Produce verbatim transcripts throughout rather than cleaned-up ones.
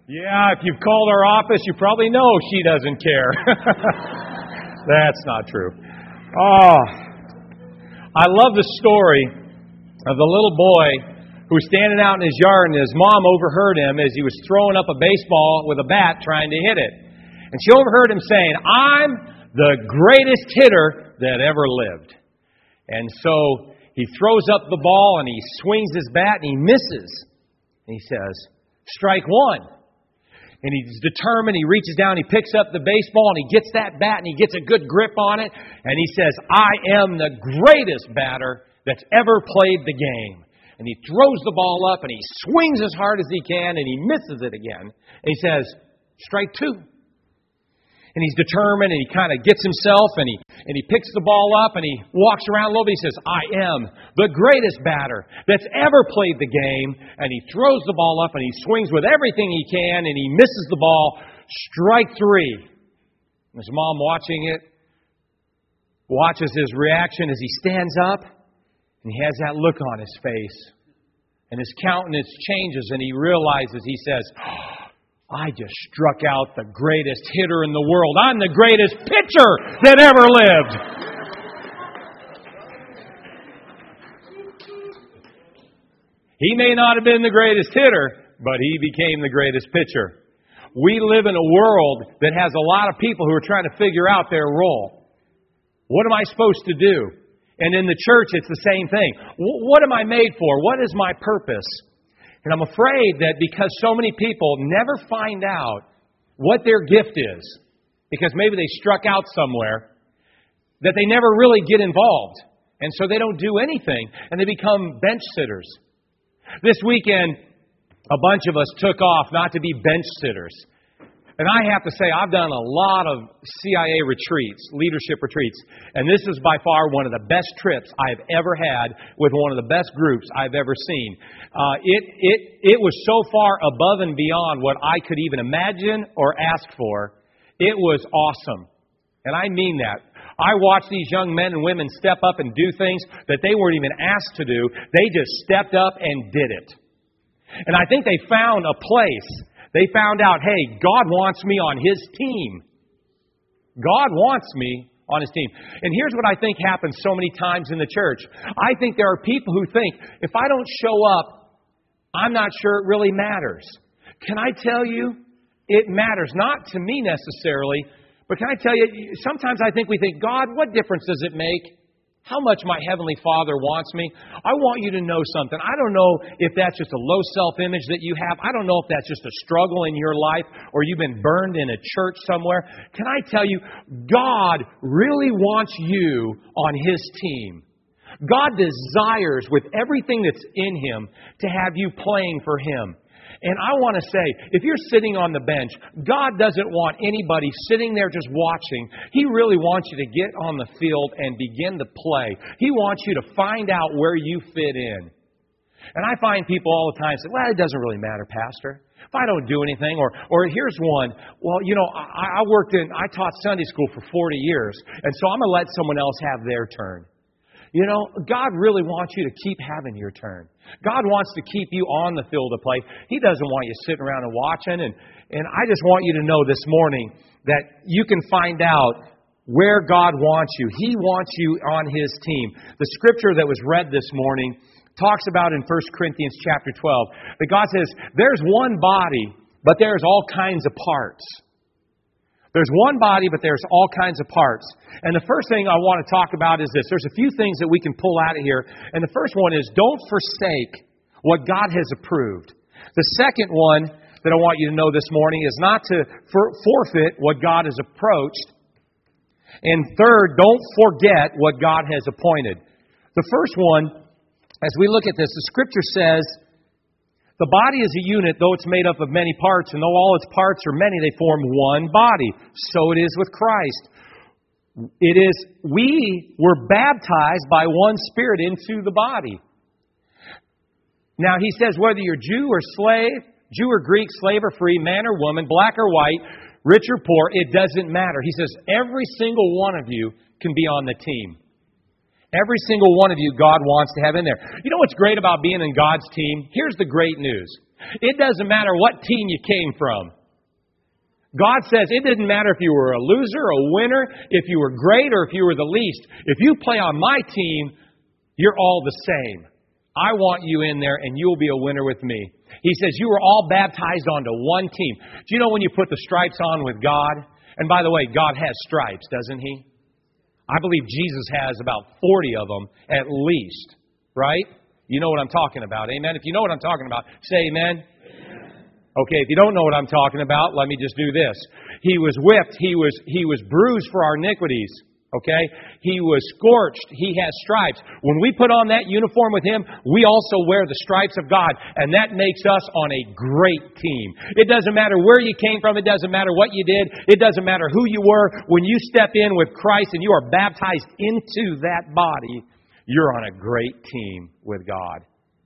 Yeah, if you've called our office, you probably know she doesn't care. That's not true. Oh, I love the story of the little boy who was standing out in his yard, and his mom overheard him as he was throwing up a baseball with a bat trying to hit it. And she overheard him saying, "I'm the greatest hitter that ever lived." And so he throws up the ball and he swings his bat and he misses. And he says, "Strike one." And he's determined, he reaches down, he picks up the baseball, and he gets that bat, and he gets a good grip on it, and he says, "I am the greatest batter that's ever played the game." And he throws the ball up, and he swings as hard as he can, and he misses it again. And he says, "Strike two." And he's determined, and he kind of gets himself, and he and he picks the ball up, and he walks around a little bit. He says, "I am the greatest batter that's ever played the game." And he throws the ball up, and he swings with everything he can, and he misses the ball. Strike three. And his mom, watching it, watches his reaction as he stands up, and he has that look on his face. And his countenance changes, and he realizes, he says, "I just struck out the greatest hitter in the world. I'm the greatest pitcher that ever lived." He may not have been the greatest hitter, but he became the greatest pitcher. We live in a world that has a lot of people who are trying to figure out their role. What am I supposed to do? And in the church, it's the same thing. What am I made for? What is my purpose? And I'm afraid that because so many people never find out what their gift is, because maybe they struck out somewhere, that they never really get involved. And so they don't do anything, and they become bench sitters. This weekend, a bunch of us took off not to be bench sitters. And I have to say, I've done a lot of C I A retreats, leadership retreats, and this is by far one of the best trips I've ever had with one of the best groups I've ever seen. Uh, it it it was so far above and beyond what I could even imagine or ask for. It was awesome, and I mean that. I watched these young men and women step up and do things that they weren't even asked to do. They just stepped up and did it. And I think they found a place. They found out, hey, God wants me on His team. God wants me on His team. And here's what I think happens so many times in the church. I think there are people who think, if I don't show up, I'm not sure it really matters. Can I tell you, it matters. Not to me necessarily, but can I tell you, sometimes I think we think, God, what difference does it make how much my Heavenly Father wants me? I want you to know something. I don't know if that's just a low self-image that you have. I don't know if that's just a struggle in your life or you've been burned in a church somewhere. Can I tell you, God really wants you on His team. God desires with everything that's in Him to have you playing for Him. And I want to say, if you're sitting on the bench, God doesn't want anybody sitting there just watching. He really wants you to get on the field and begin to play. He wants you to find out where you fit in. And I find people all the time say, well, it doesn't really matter, Pastor. If I don't do anything, or or here's one, well, you know, I, I worked in, I taught Sunday school for forty years, and so I'm going to let someone else have their turn. You know, God really wants you to keep having your turn. God wants to keep you on the field of play. He doesn't want you sitting around and watching. And, and I just want you to know this morning that you can find out where God wants you. He wants you on His team. The scripture that was read this morning talks about in First Corinthians chapter twelve that God says, there's one body, but there's all kinds of parts. There's one body, but there's all kinds of parts. And the first thing I want to talk about is this. There's a few things that we can pull out of here. And the first one is, don't forsake what God has approved. The second one that I want you to know this morning is not to for- forfeit what God has approached. And third, don't forget what God has appointed. The first one, as we look at this, the Scripture says, the body is a unit, though it's made up of many parts, and though all its parts are many, they form one body. So it is with Christ. It is, we were baptized by one Spirit into the body. Now he says, whether you're Jew or slave, Jew or Greek, slave or free, man or woman, black or white, rich or poor, it doesn't matter. He says, every single one of you can be on the team. Every single one of you God wants to have in there. You know what's great about being in God's team? Here's the great news. It doesn't matter what team you came from. God says it didn't matter if you were a loser, a winner, if you were great, or if you were the least. If you play on my team, you're all the same. I want you in there and you'll be a winner with me. He says you were all baptized onto one team. Do you know when you put the stripes on with God? And by the way, God has stripes, doesn't He? I believe Jesus has about forty of them at least, right? You know what I'm talking about, amen? If you know what I'm talking about, say amen. Okay, if you don't know what I'm talking about, let me just do this. He was whipped. He was, he was bruised for our iniquities. Okay? He was scorched. He has stripes. When we put on that uniform with Him, we also wear the stripes of God. And that makes us on a great team. It doesn't matter where you came from. It doesn't matter what you did. It doesn't matter who you were. When you step in with Christ and you are baptized into that body, you're on a great team with God.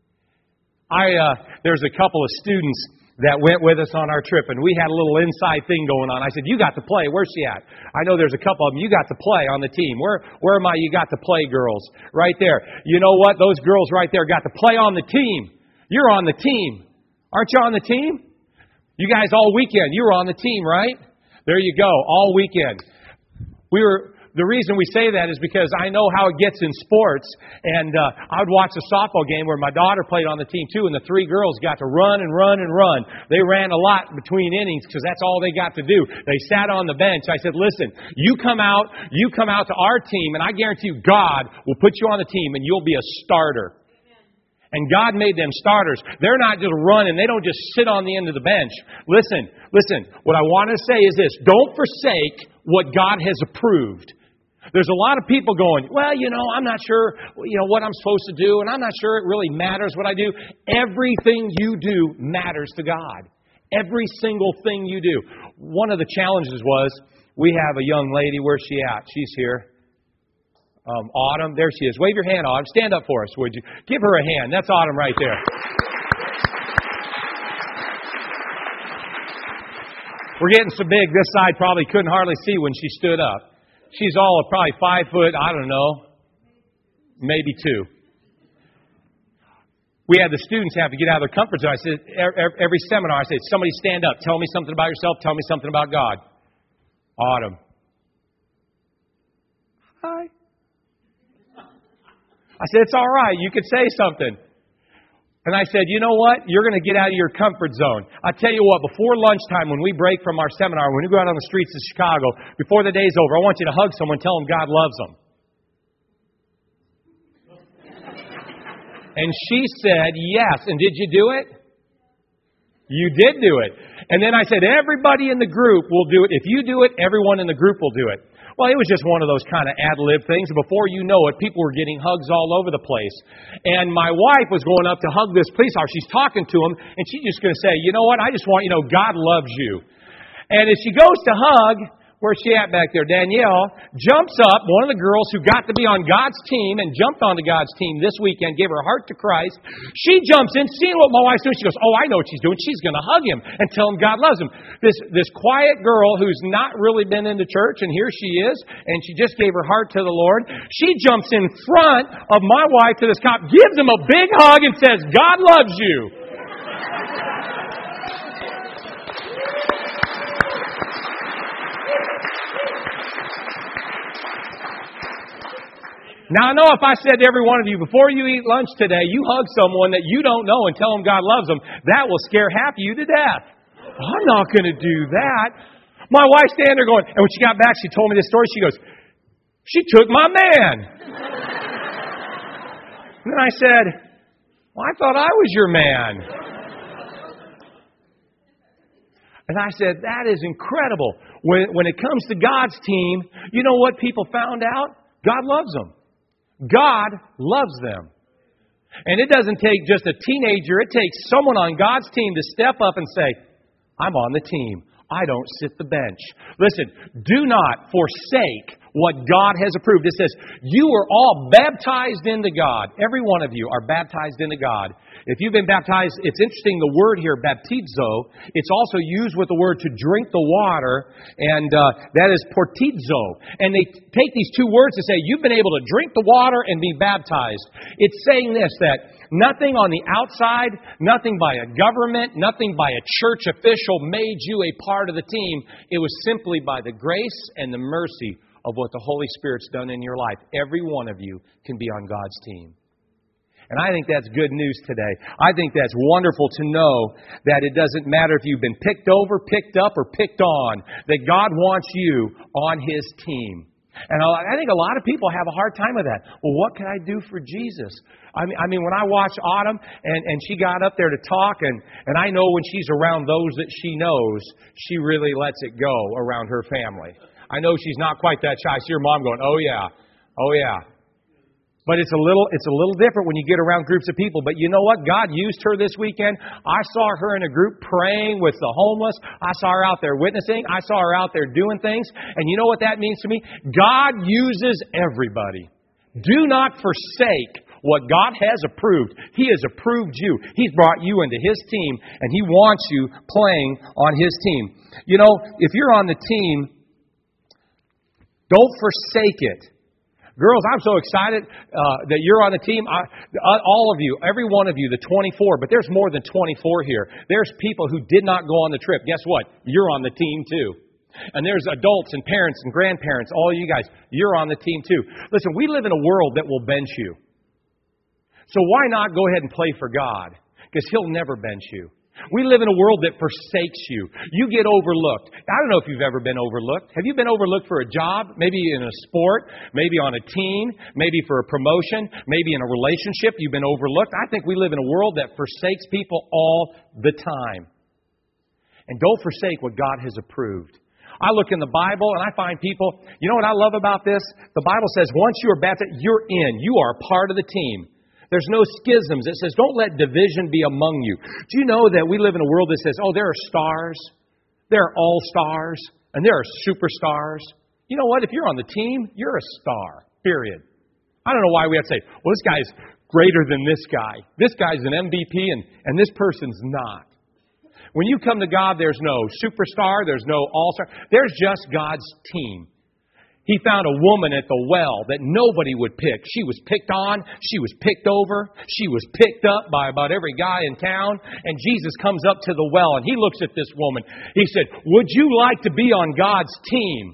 I uh, there's a couple of students that went with us on our trip, and we had a little inside thing going on. I said, you got to play. Where's she at? I know there's a couple of them. You got to play on the team. Where where are my you got to play girls? Right there. You know what? Those girls right there got to play on the team. You're on the team. Aren't you on the team? You guys all weekend, you were on the team, right? There you go, all weekend. We were... The reason we say that is because I know how it gets in sports, and uh, I would watch a softball game where my daughter played on the team too, and the three girls got to run and run and run. They ran a lot between innings because that's all they got to do. They sat on the bench. I said, listen, you come out, you come out to our team, and I guarantee you God will put you on the team, and you'll be a starter. And God made them starters. They're not just running. They don't just sit on the end of the bench. Listen, listen, what I want to say is this. Don't forsake what God has approved. There's a lot of people going, well, you know, I'm not sure, you know, what I'm supposed to do, and I'm not sure it really matters what I do. Everything you do matters to God. Every single thing you do. One of the challenges was, we have a young lady. Where's she at? She's here. Um, Autumn, there she is. Wave your hand, Autumn. Stand up for us, would you? Give her a hand. That's Autumn right there. We're getting so big, this side probably couldn't hardly see when she stood up. She's all probably five foot, I don't know, maybe two. We had the students have to get out of their comfort zone. I said, every seminar, I said, somebody stand up. Tell me something about yourself. Tell me something about God. Autumn. Hi. I said, it's all right. You could say something. And I said, you know what? You're going to get out of your comfort zone. I tell you what, before lunchtime, when we break from our seminar, when we go out on the streets of Chicago, before the day's over, I want you to hug someone, tell them God loves them. And she said, yes. And did you do it? You did do it. And then I said, everybody in the group will do it. If you do it, everyone in the group will do it. Well, it was just one of those kind of ad-lib things. Before you know it, people were getting hugs all over the place. And my wife was going up to hug this police officer. She's talking to him, and she's just going to say, you know what, I just want you to know God loves you. And as she goes to hug, where's she at back there? Danielle jumps up, one of the girls who got to be on God's team and jumped onto God's team this weekend, gave her heart to Christ. She jumps in, seeing what my wife's doing. She goes, oh, I know what she's doing. She's going to hug him and tell him God loves him. This this quiet girl who's not really been into church, and here she is, and she just gave her heart to the Lord. She jumps in front of my wife to this cop, gives him a big hug, and says, God loves you. Now, I know if I said to every one of you, before you eat lunch today, you hug someone that you don't know and tell them God loves them, that will scare half of you to death. I'm not going to do that. My wife's standing there going, and when she got back, she told me this story. She goes, she took my man. And then I said, well, I thought I was your man. And I said, that is incredible. When, when it comes to God's team, you know what people found out? God loves them. God loves them. And it doesn't take just a teenager. It takes someone on God's team to step up and say, I'm on the team. I don't sit the bench. Listen, do not forsake what God has approved. It says, you are all baptized into God. Every one of you are baptized into God. If you've been baptized, it's interesting, the word here, baptizo, it's also used with the word to drink the water, and uh, that is portizo. And they take these two words and say, you've been able to drink the water and be baptized. It's saying this, that nothing on the outside, nothing by a government, nothing by a church official made you a part of the team. It was simply by the grace and the mercy of what the Holy Spirit's done in your life. Every one of you can be on God's team. And I think that's good news today. I think that's wonderful to know that it doesn't matter if you've been picked over, picked up, or picked on, that God wants you on His team. And I think a lot of people have a hard time with that. Well, what can I do for Jesus? I mean, I mean, when I watch Autumn and, and she got up there to talk, and, and I know when she's around those that she knows, she really lets it go around her family. I know she's not quite that shy. I see her mom going, oh yeah, oh yeah. But it's a little it's a little different when you get around groups of people. But you know what? God used her this weekend. I saw her in a group praying with the homeless. I saw her out there witnessing. I saw her out there doing things. And you know what that means to me? God uses everybody. Do not forsake what God has approved. He has approved you. He's brought you into His team, and He wants you playing on His team. You know, if you're on the team, don't forsake it. Girls, I'm so excited uh, that you're on the team. I, uh, all of you, every one of you, the twenty-four, but there's more than twenty-four here. There's people who did not go on the trip. Guess what? You're on the team too. And there's adults and parents and grandparents, all you guys, you're on the team too. Listen, we live in a world that will bench you. So why not go ahead and play for God? Because He'll never bench you. We live in a world that forsakes you. You get overlooked. I don't know if you've ever been overlooked. Have you been overlooked for a job? Maybe in a sport? Maybe on a team? Maybe for a promotion? Maybe in a relationship you've been overlooked? I think we live in a world that forsakes people all the time. And don't forsake what God has approved. I look in the Bible and I find people, you know what I love about this? The Bible says once you are baptized, you're in. You are a part of the team. There's no schisms. It says, don't let division be among you. Do you know that we live in a world that says, oh, there are stars, there are all-stars, and there are superstars? You know what? If you're on the team, you're a star, period. I don't know why we have to say, well, this guy's greater than this guy. This guy's an M V P, and, and this person's not. When you come to God, there's no superstar, there's no all-star. There's just God's team. He found a woman at the well that nobody would pick. She was picked on. She was picked over. She was picked up by about every guy in town. And Jesus comes up to the well and He looks at this woman. He said, would you like to be on God's team?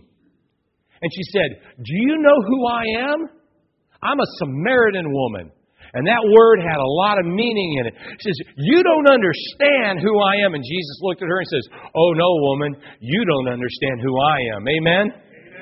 And she said, do you know who I am? I'm a Samaritan woman. And that word had a lot of meaning in it. She says, you don't understand who I am. And Jesus looked at her and says, oh no, woman, you don't understand who I am. Amen?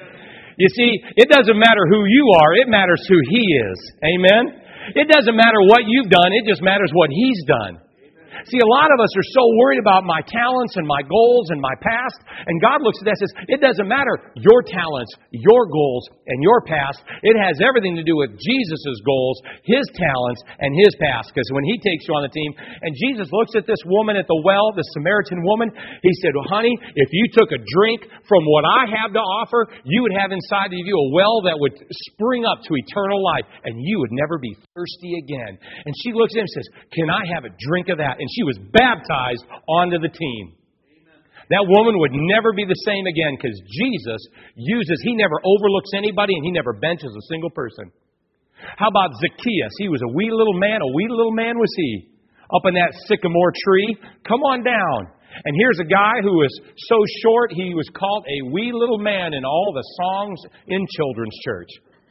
You see, it doesn't matter who you are. It matters who He is. Amen? It doesn't matter what you've done. It just matters what He's done. See, a lot of us are so worried about my talents and my goals and my past. And God looks at that and says, it doesn't matter your talents, your goals, and your past. It has everything to do with Jesus' goals, His talents, and His past. Because when He takes you on the team, and Jesus looks at this woman at the well, the Samaritan woman, He said, well, honey, if you took a drink from what I have to offer, you would have inside of you a well that would spring up to eternal life, and you would never be thirsty again. And she looks at him and says, can I have a drink of that? And she was baptized onto the team. Amen. That woman would never be the same again because Jesus uses, He never overlooks anybody and He never benches a single person. How about Zacchaeus? He was a wee little man. A wee little man was he. Up in that sycamore tree. Come on down. And here's a guy who was so short, he was called a wee little man in all the songs in children's church.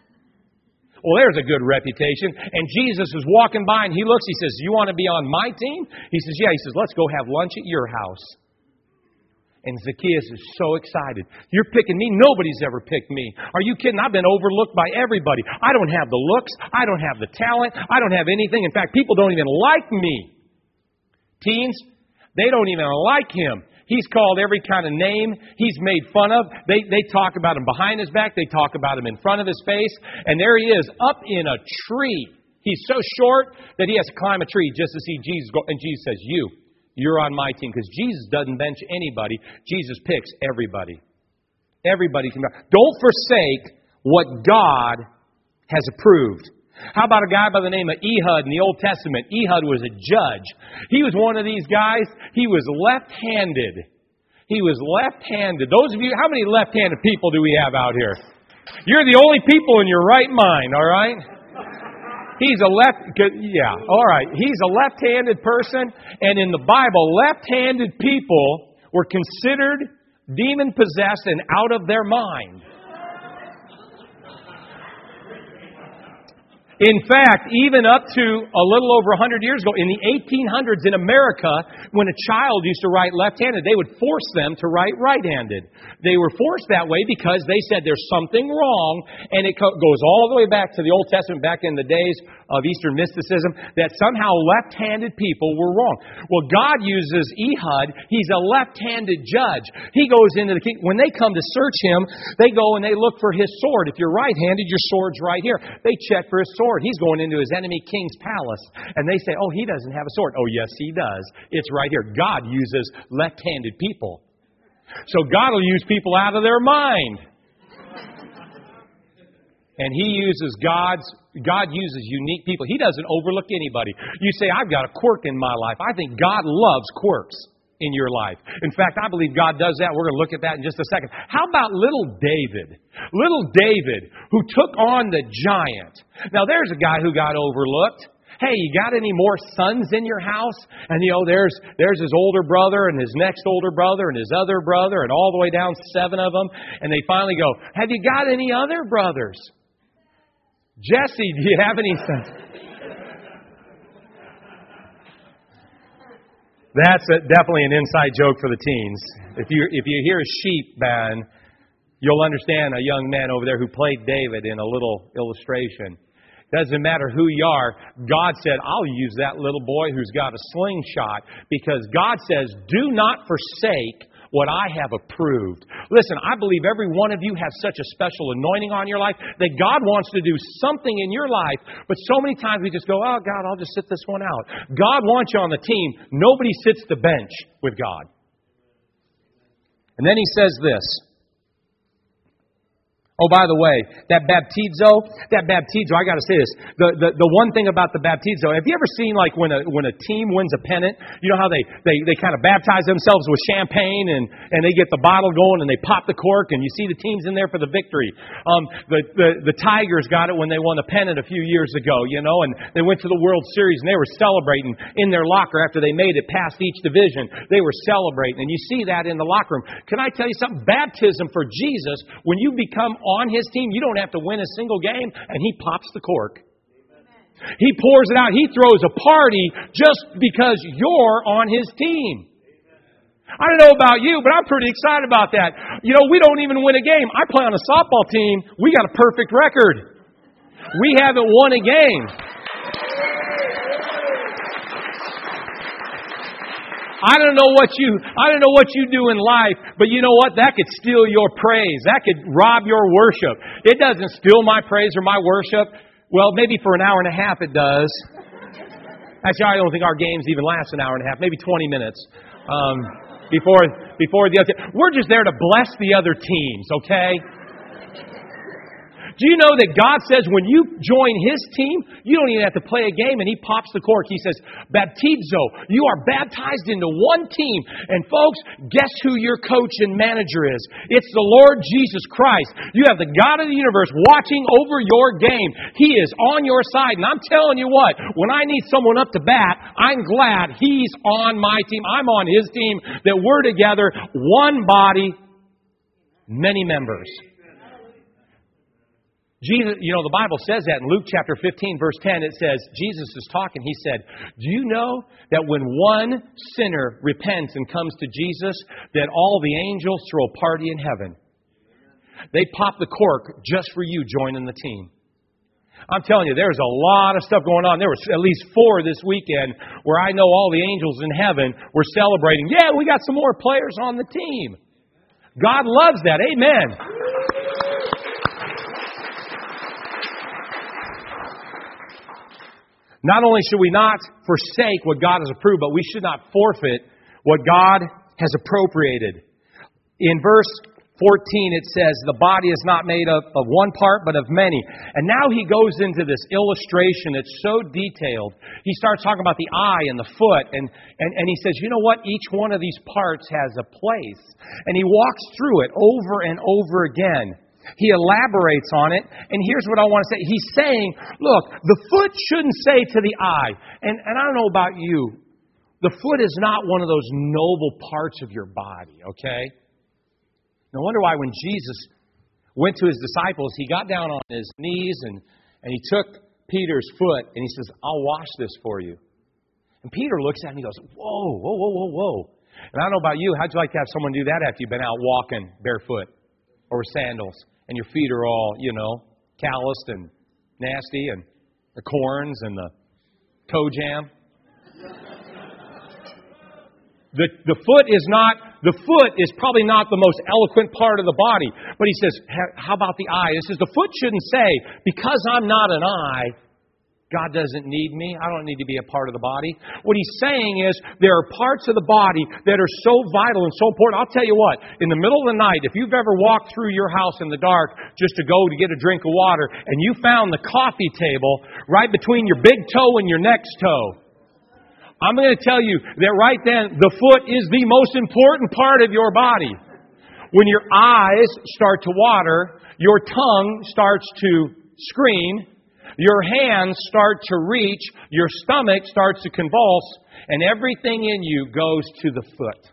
Well, there's a good reputation. And Jesus is walking by and He looks, He says, you want to be on my team? He says, yeah. He says, let's go have lunch at your house. And Zacchaeus is so excited. You're picking me? Nobody's ever picked me. Are you kidding? I've been overlooked by everybody. I don't have the looks. I don't have the talent. I don't have anything. In fact, people don't even like me. Teens, they don't even like him. He's called every kind of name. He's made fun of. They they talk about him behind his back. They talk about him in front of his face. And there he is, up in a tree. He's so short that he has to climb a tree just to see Jesus go. And Jesus says, you, you're on my team. Because Jesus doesn't bench anybody. Jesus picks everybody. Everybody can. Don't forsake what God has approved. How about a guy by the name of Ehud in the Old Testament? Ehud was a judge. He was one of these guys. He was left-handed. He was left-handed. Those of you, how many left-handed people do we have out here? You're the only people in your right mind, all right? He's a left, yeah, all right. He's a left-handed person, and in the Bible, left-handed people were considered demon-possessed and out of their mind. In fact, even up to a little over one hundred years ago, in the eighteen hundreds in America, when a child used to write left-handed, they would force them to write right-handed. They were forced that way because they said there's something wrong, and it goes all the way back to the Old Testament, back in the days of Eastern mysticism, that somehow left-handed people were wrong. Well, God uses Ehud. He's a left-handed judge. He goes into the king. When they come to search him, they go and they look for his sword. If you're right-handed, your sword's right here. They check for his sword. He's going into his enemy king's palace. And they say, oh, he doesn't have a sword. Oh, yes, he does. It's right here. God uses left-handed people. So God will use people out of their mind. And He uses God's, God uses unique people. He doesn't overlook anybody. You say, I've got a quirk in my life. I think God loves quirks in your life. In fact, I believe God does that. We're going to look at that in just a second. How about little David? Little David, who took on the giant. Now, there's a guy who got overlooked. Hey, you got any more sons in your house? And, you know, there's there's his older brother and his next older brother and his other brother and all the way down seven of them. And they finally go, have you got any other brothers? Jesse, do you have any sons? That's a, definitely an inside joke for the teens. If you if you hear a sheep ban, you'll understand a young man over there who played David in a little illustration. Doesn't matter who you are. God said, I'll use that little boy who's got a slingshot, because God says, do not forsake what I have approved. Listen, I believe every one of you has such a special anointing on your life that God wants to do something in your life, but so many times we just go, oh, God, I'll just sit this one out. God wants you on the team. Nobody sits the bench with God. And then He says this. Oh, by the way, that baptizo, that baptizo, I got to say this. The, the the one thing about the baptizo, have you ever seen like when a when a team wins a pennant, you know how they, they, they kind of baptize themselves with champagne and, and they get the bottle going and they pop the cork and you see the teams in there for the victory. Um, the, the, the Tigers got it when they won a pennant a few years ago, you know, and they went to the World Series and they were celebrating in their locker after they made it past each division. They were celebrating, and you see that in the locker room. Can I tell you something? Baptism for Jesus, when you become on His team, you don't have to win a single game, and He pops the cork. Amen. He pours it out. He throws a party just because you're on His team. Amen. I don't know about you, but I'm pretty excited about that. You know, we don't even win a game. I play on a softball team. We got a perfect record. We haven't won a game. I don't know what you I don't know what you do in life, but you know what? That could steal your praise. That could rob your worship. It doesn't steal my praise or my worship. Well, maybe for an hour and a half it does. Actually, I don't think our games even last an hour and a half, maybe twenty minutes. Um, before before the other we're just there to bless the other teams, okay? Do you know that God says when you join His team, you don't even have to play a game, and He pops the cork. He says, baptizo, you are baptized into one team. And folks, guess who your coach and manager is? It's the Lord Jesus Christ. You have the God of the universe watching over your game. He is on your side. And I'm telling you what, when I need someone up to bat, I'm glad He's on my team. I'm on His team, that we're together, one body, many members. Jesus, you know, the Bible says that in Luke chapter fifteen, verse ten, it says, Jesus is talking. He said, do you know that when one sinner repents and comes to Jesus, that all the angels throw a party in heaven? They pop the cork just for you joining the team. I'm telling you, there's a lot of stuff going on. There was at least four this weekend where I know all the angels in heaven were celebrating. Yeah, we got some more players on the team. God loves that. Amen. Not only should we not forsake what God has approved, but we should not forfeit what God has appropriated. In verse fourteen, it says, the body is not made of, of one part, but of many. And now he goes into this illustration that's so detailed. He starts talking about the eye and the foot, and, and, and he says, you know what? Each one of these parts has a place. And he walks through it over and over again. He elaborates on it, and here's what I want to say. He's saying, look, the foot shouldn't say to the eye, and, and I don't know about you, the foot is not one of those noble parts of your body, okay? No wonder why when Jesus went to his disciples, he got down on his knees and, and he took Peter's foot and he says, I'll wash this for you. And Peter looks at him and he goes, whoa, whoa, whoa, whoa, whoa. And I don't know about you, how'd you like to have someone do that after you've been out walking barefoot or with sandals and your feet are all, you know, calloused and nasty and the corns and the toe jam? The, the foot is not, the foot is probably not the most eloquent part of the body. But he says, how about the eye? He says, the foot shouldn't say, because I'm not an eye, God doesn't need me. I don't need to be a part of the body. What he's saying is, there are parts of the body that are so vital and so important. I'll tell you what, in the middle of the night, if you've ever walked through your house in the dark just to go to get a drink of water, and you found the coffee table right between your big toe and your next toe, I'm going to tell you that right then, the foot is the most important part of your body. When your eyes start to water, your tongue starts to scream, your hands start to reach, your stomach starts to convulse, and everything in you goes to the foot.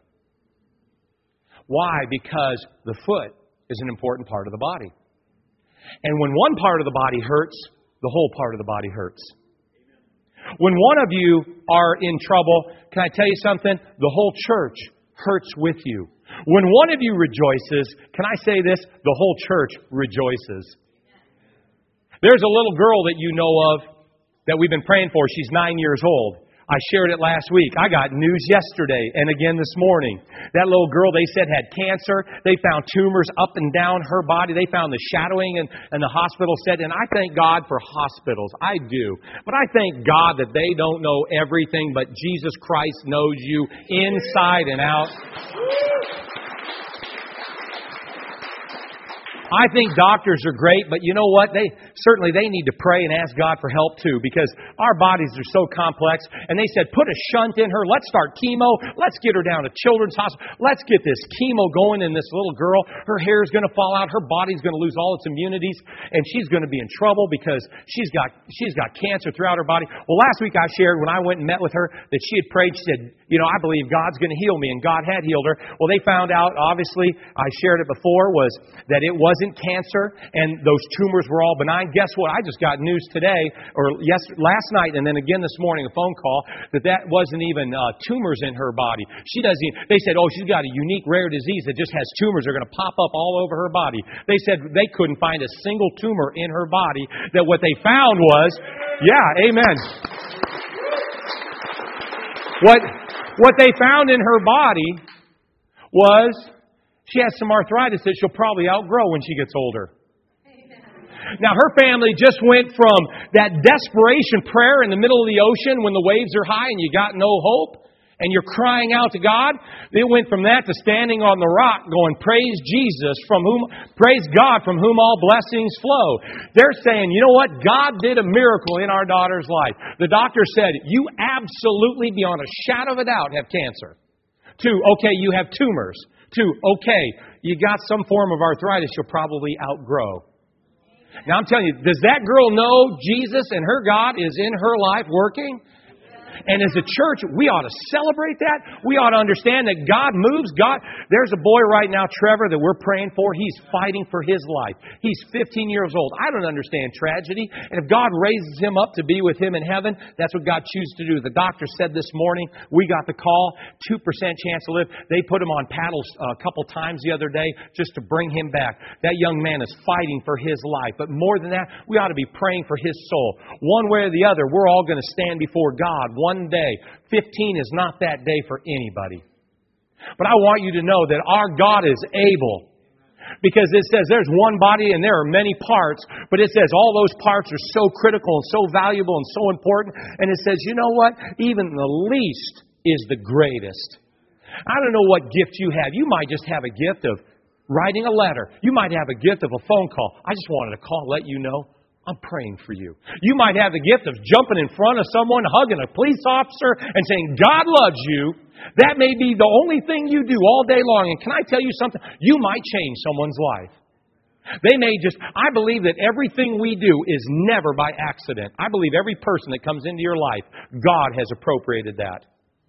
Why? Because the foot is an important part of the body. And when one part of the body hurts, the whole part of the body hurts. When one of you are in trouble, can I tell you something? The whole church hurts with you. When one of you rejoices, can I say this? The whole church rejoices. There's a little girl that you know of that we've been praying for. She's nine years old. I shared it last week. I got news yesterday and again this morning. That little girl, they said, had cancer. They found tumors up and down her body. They found the shadowing, and, and the hospital said, and I thank God for hospitals. I do. But I thank God that they don't know everything, but Jesus Christ knows you inside and out. I think doctors are great, but you know what? They certainly they need to pray and ask God for help too, because our bodies are so complex. And they said, put a shunt in her. Let's start chemo. Let's get her down to Children's Hospital. Let's get this chemo going in this little girl. Her hair is going to fall out. Her body's going to lose all its immunities, and she's going to be in trouble because she's got she's got cancer throughout her body. Well, last week I shared when I went and met with her that she had prayed. She said, you know, I believe God's going to heal me, and God had healed her. Well, they found out, obviously, I shared it before, was that it was cancer, and those tumors were all benign. Guess what? I just got news today, or yes, last night, and then again this morning, a phone call, that that wasn't even uh, tumors in her body. She doesn't even, they said, oh, she's got a unique rare disease that just has tumors that are going to pop up all over her body. They said they couldn't find a single tumor in her body, that what they found was, yeah, amen. What, what they found in her body was, she has some arthritis that she'll probably outgrow when she gets older. Amen. Now, her family just went from that desperation prayer in the middle of the ocean when the waves are high and you got no hope and you're crying out to God. They went from that to standing on the rock going, praise Jesus, from whom, praise God, from whom all blessings flow. They're saying, you know what? God did a miracle in our daughter's life. The doctor said, you absolutely, beyond a shadow of a doubt, have cancer. Two, okay, you have tumors. Two, okay, you got some form of arthritis you'll probably outgrow. Now I'm telling you, does that girl know Jesus and her God is in her life working? And as a church, we ought to celebrate that. We ought to understand that God moves. God, there's a boy right now, Trevor, that we're praying for. He's fighting for his life. He's fifteen years old. I don't understand tragedy. And if God raises him up to be with him in heaven, that's what God chooses to do. The doctor said this morning, we got the call, two percent chance to live. They put him on paddles a couple times the other day just to bring him back. That young man is fighting for his life. But more than that, we ought to be praying for his soul. One way or the other, we're all going to stand before God one day. fifteen is not that day for anybody. But I want you to know that our God is able. Because it says there's one body and there are many parts. But it says all those parts are so critical and so valuable and so important. And it says, you know what? Even the least is the greatest. I don't know what gift you have. You might just have a gift of writing a letter. You might have a gift of a phone call. I just wanted to call and let you know I'm praying for you. You might have the gift of jumping in front of someone, hugging a police officer, and saying, God loves you. That may be the only thing you do all day long. And can I tell you something? You might change someone's life. They may just, I believe that everything we do is never by accident. I believe every person that comes into your life, God has appropriated that.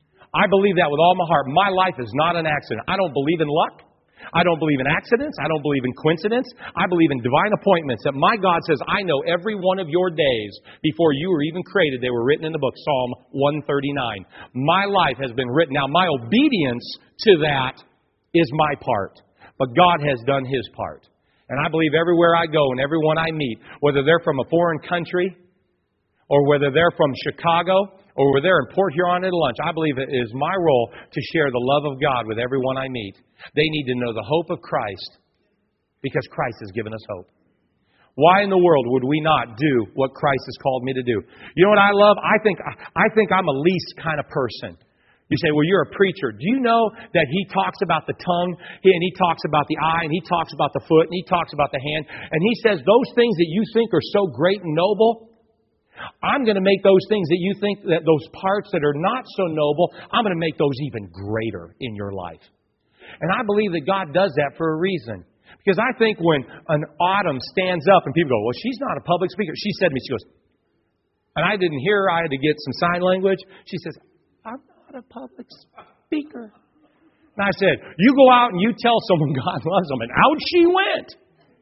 I believe that with all my heart. My life is not an accident. I don't believe in luck. I don't believe in accidents. I don't believe in coincidence. I believe in divine appointments. That my God says, I know every one of your days before you were even created. They were written in the book, Psalm one thirty-nine. My life has been written. Now, my obedience to that is my part. But God has done His part. And I believe everywhere I go and everyone I meet, whether they're from a foreign country or whether they're from Chicago or whether they're in Port Huron at lunch, I believe it is my role to share the love of God with everyone I meet. They need to know the hope of Christ because Christ has given us hope. Why in the world would we not do what Christ has called me to do? You know what I love? I think I think I'm a least kind of person. You say, well, you're a preacher. Do you know that he talks about the tongue, and he talks about the eye, and he talks about the foot, and he talks about the hand, and he says those things that you think are so great and noble, I'm going to make those things that you think, that those parts that are not so noble, I'm going to make those even greater in your life. And I believe that God does that for a reason. Because I think when an Autumn stands up and people go, well, she's not a public speaker. She said to me, she goes, and I didn't hear her, I had to get some sign language. She says, I'm a public speaker. And I said, you go out and you tell someone God loves them. And out she went.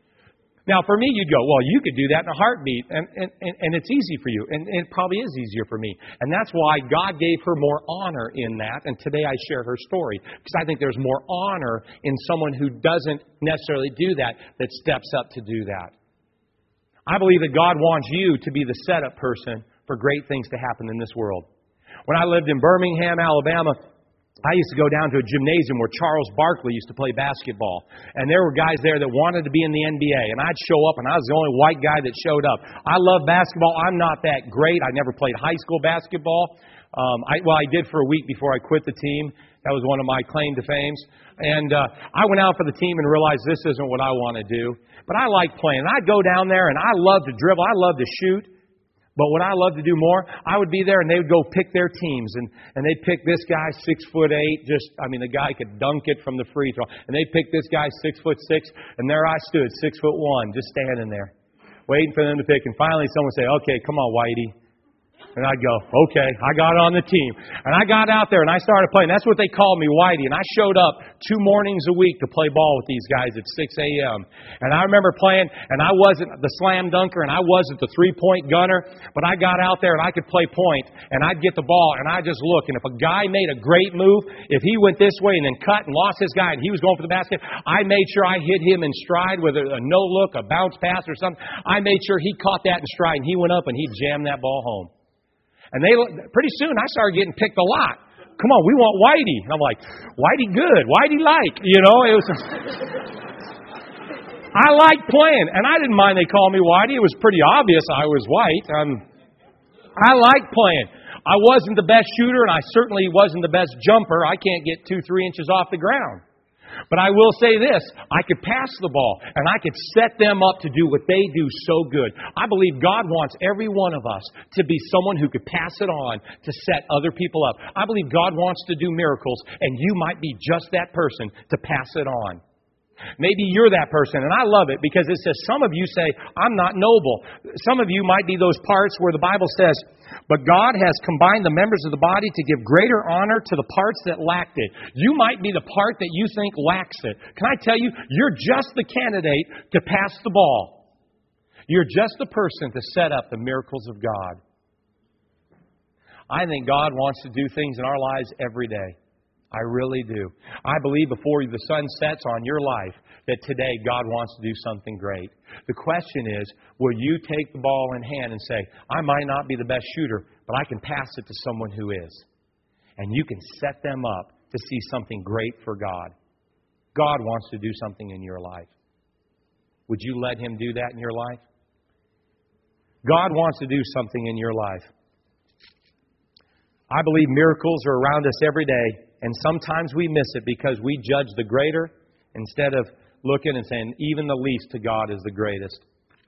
Now, for me, you'd go, well, you could do that in a heartbeat. And, and, and it's easy for you. And it probably is easier for me. And that's why God gave her more honor in that. And today I share her story. Because I think there's more honor in someone who doesn't necessarily do that, that steps up to do that. I believe that God wants you to be the setup person for great things to happen in this world. When I lived in Birmingham, Alabama, I used to go down to a gymnasium where Charles Barkley used to play basketball. And there were guys there that wanted to be in the N B A. And I'd show up, and I was the only white guy that showed up. I love basketball. I'm not that great. I never played high school basketball. Um, I, well, I did for a week before I quit the team. That was one of my claim to fame. And uh, I went out for the team and realized this isn't what I want to do. But I like playing. And I'd go down there, and I love to dribble. I love to shoot. But what I love to do more, I would be there and they would go pick their teams. And, and they'd pick this guy, six foot eight, just, I mean, the guy could dunk it from the free throw. And they'd pick this guy, six foot six. And there I stood, six foot one, just standing there, waiting for them to pick. And finally someone would say, okay, come on, Whitey. And I'd go, okay, I got on the team. And I got out there and I started playing. That's what they called me, Whitey. And I showed up two mornings a week to play ball with these guys at six a.m. And I remember playing, and I wasn't the slam dunker and I wasn't the three-point gunner, but I got out there and I could play point, and I'd get the ball and I'd just look. And if a guy made a great move, if he went this way and then cut and lost his guy and he was going for the basket, I made sure I hit him in stride with a, a no-look, a bounce pass or something. I made sure he caught that in stride and he went up and he jammed that ball home. And they pretty soon I started getting picked a lot. Come on, we want Whitey. And I'm like, Whitey good, Whitey like. You know, it was. I liked playing, and I didn't mind they called me Whitey. It was pretty obvious I was white. Um, I liked playing. I wasn't the best shooter, and I certainly wasn't the best jumper. I can't get two, three inches off the ground. But I will say this, I could pass the ball, and I could set them up to do what they do so good. I believe God wants every one of us to be someone who could pass it on to set other people up. I believe God wants to do miracles, and you might be just that person to pass it on. Maybe you're that person, and I love it because it says some of you say, I'm not noble. Some of you might be those parts where the Bible says, but God has combined the members of the body to give greater honor to the parts that lacked it. You might be the part that you think lacks it. Can I tell you, you're just the candidate to pass the ball. You're just the person to set up the miracles of God. I think God wants to do things in our lives every day. I really do. I believe before the sun sets on your life that today God wants to do something great. The question is, will you take the ball in hand and say, I might not be the best shooter, but I can pass it to someone who is. And you can set them up to see something great for God. God wants to do something in your life. Would you let Him do that in your life? God wants to do something in your life. I believe miracles are around us every day. And sometimes we miss it because we judge the greater instead of looking and saying, even the least to God is the greatest.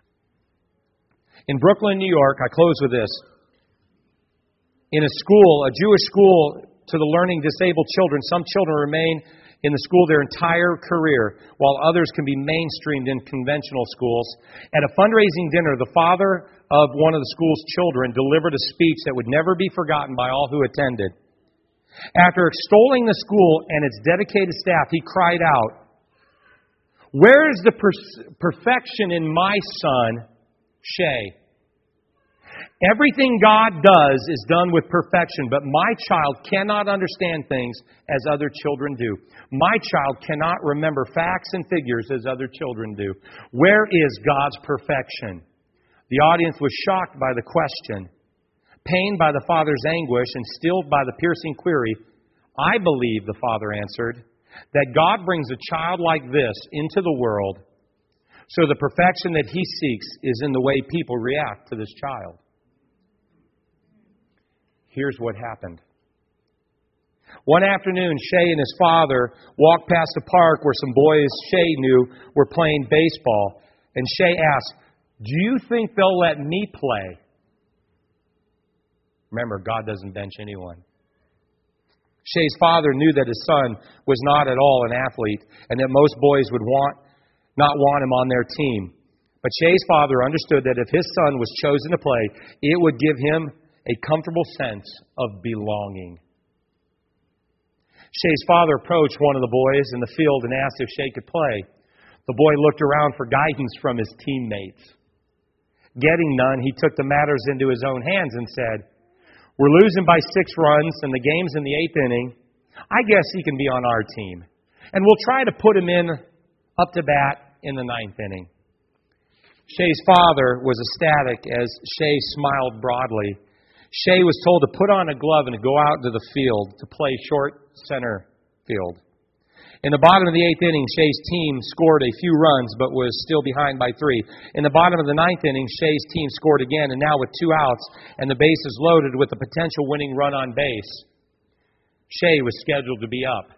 In Brooklyn, New York, I close with this. In a school, a Jewish school to the learning disabled children, some children remain in the school their entire career, while others can be mainstreamed in conventional schools. At a fundraising dinner, the father of one of the school's children delivered a speech that would never be forgotten by all who attended. After extolling the school and its dedicated staff, he cried out, "Where is the per- perfection in my son, Shay? Everything God does is done with perfection, but my child cannot understand things as other children do. My child cannot remember facts and figures as other children do. Where is God's perfection?" The audience was shocked by the question, pained by the father's anguish, and stilled by the piercing query. "I believe," the father answered, "that God brings a child like this into the world so the perfection that He seeks is in the way people react to this child." Here's what happened. One afternoon, Shay and his father walked past a park where some boys Shay knew were playing baseball. And Shay asked, "Do you think they'll let me play?" Remember, God doesn't bench anyone. Shay's father knew that his son was not at all an athlete and that most boys would want not want him on their team. But Shay's father understood that if his son was chosen to play, it would give him a comfortable sense of belonging. Shay's father approached one of the boys in the field and asked if Shay could play. The boy looked around for guidance from his teammates. Getting none, he took the matters into his own hands and said, "We're losing by six runs and the game's in the eighth inning. I guess he can be on our team. And we'll try to put him in up to bat in the ninth inning." Shay's father was ecstatic as Shay smiled broadly. Shay was told to put on a glove and to go out into the field to play short center field. In the bottom of the eighth inning, Shay's team scored a few runs, but was still behind by three. In the bottom of the ninth inning, Shay's team scored again, and now with two outs and the bases loaded with a potential winning run on base, Shay was scheduled to be up.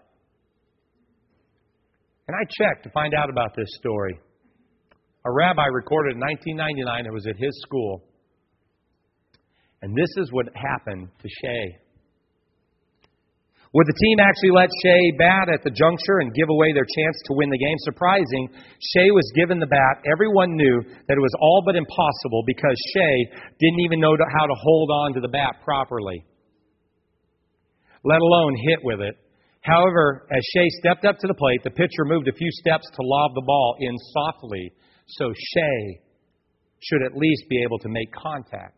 And I checked to find out about this story. A rabbi recorded in nineteen ninety-nine, it was at his school. And this is what happened to Shay. Would the team actually let Shay bat at the juncture and give away their chance to win the game? Surprising, Shay was given the bat. Everyone knew that it was all but impossible because Shay didn't even know how to hold on to the bat properly, let alone hit with it. However, as Shay stepped up to the plate, the pitcher moved a few steps to lob the ball in softly, so Shay should at least be able to make contact.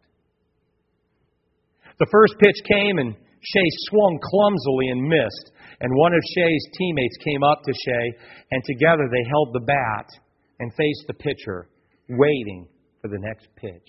The first pitch came and Shay swung clumsily and missed, and one of Shay's teammates came up to Shay, and together they held the bat and faced the pitcher, waiting for the next pitch.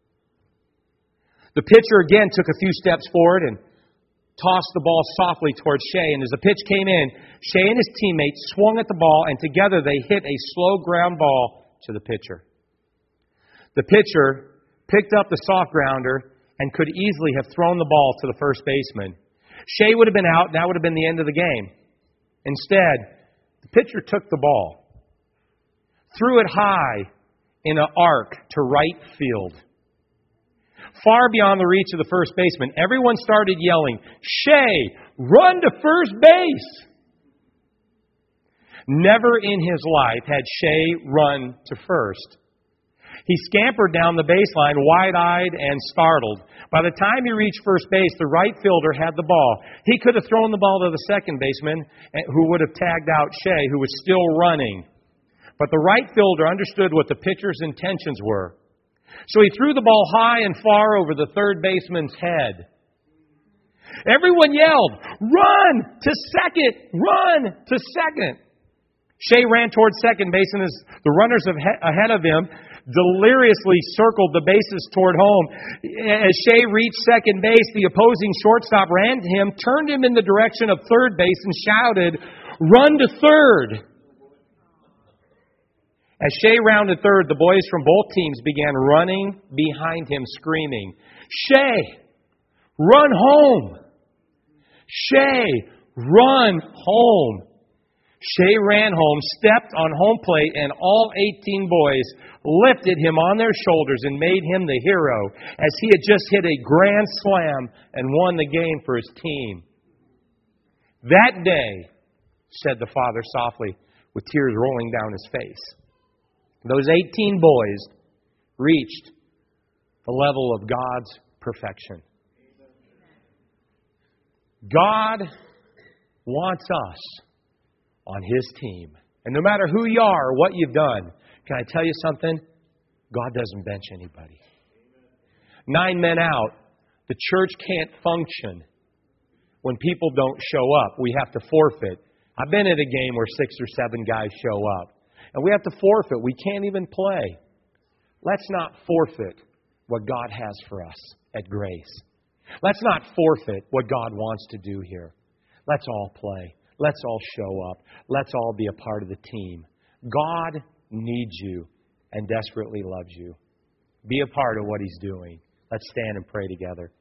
The pitcher again took a few steps forward and tossed the ball softly towards Shay, and as the pitch came in, Shay and his teammates swung at the ball, and together they hit a slow ground ball to the pitcher. The pitcher picked up the soft grounder and could easily have thrown the ball to the first baseman. Shay would have been out, and that would have been the end of the game. Instead, the pitcher took the ball, threw it high in an arc to right field, far beyond the reach of the first baseman. Everyone started yelling, "Shay, run to first base!" Never in his life had Shay run to first. He scampered down the baseline, wide-eyed and startled. By the time he reached first base, the right fielder had the ball. He could have thrown the ball to the second baseman, who would have tagged out Shay, who was still running. But the right fielder understood what the pitcher's intentions were. So he threw the ball high and far over the third baseman's head. Everyone yelled, "Run to second! Run to second!" Shay ran towards second base, and as the runners ahead of him deliriously circled the bases toward home. As Shay reached second base, the opposing shortstop ran to him, turned him in the direction of third base, and shouted, "Run to third!" As Shay rounded third, the boys from both teams began running behind him, screaming, "Shay, run home! Shay, run home!" Shay ran home, stepped on home plate, and all eighteen boys lifted him on their shoulders and made him the hero as he had just hit a grand slam and won the game for his team. That day, said the father softly, with tears rolling down his face, those eighteen boys reached the level of God's perfection. God wants us on His team. And no matter who you are or what you've done, can I tell you something? God doesn't bench anybody. Nine men out, the church can't function when people don't show up. We have to forfeit. I've been at a game where six or seven guys show up, and we have to forfeit. We can't even play. Let's not forfeit what God has for us at Grace. Let's not forfeit what God wants to do here. Let's all play. Let's all show up. Let's all be a part of the team. God needs you and desperately loves you. Be a part of what He's doing. Let's stand and pray together.